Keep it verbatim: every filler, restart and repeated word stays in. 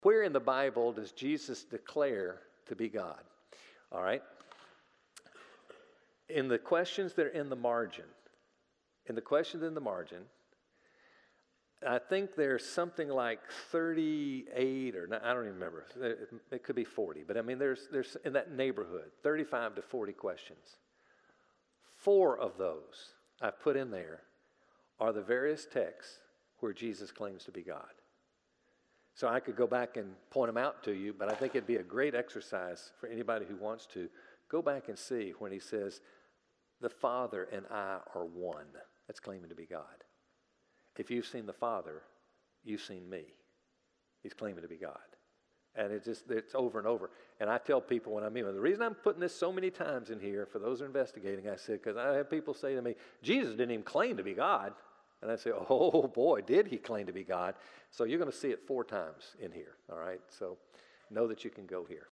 Where in the Bible does Jesus declare to be God? All right. In the questions that are in the margin, in the questions in the margin, I think there's something like thirty-eight or I don't even remember. It could be forty, but I mean there's there's in that neighborhood, thirty-five to forty questions. Four of those I've put in there are the various texts where Jesus claims to be God. So I could go back and point them out to you, but I think it'd be a great exercise for anybody who wants to go back and see when he says, the Father and I are one. That's claiming to be God. If you've seen the Father, you've seen me. He's claiming to be God. And it just, it's over and over. And I tell people when I meet them, the reason I'm putting this so many times in here for those who are investigating, I said, because I have people say to me, Jesus didn't even claim to be God. And I say, oh boy, did he claim to be God. So you're going to see it four times in here, all right? So know that you can go here.